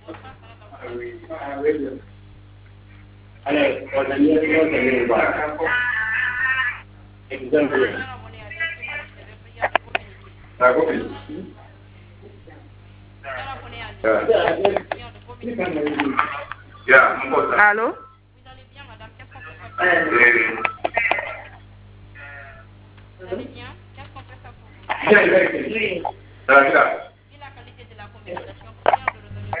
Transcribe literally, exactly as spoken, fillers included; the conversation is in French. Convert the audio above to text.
Allez, on a mis le mot exemple. Allô? Vous allez bien? Qu'est-ce qu'on peut faire pour vous?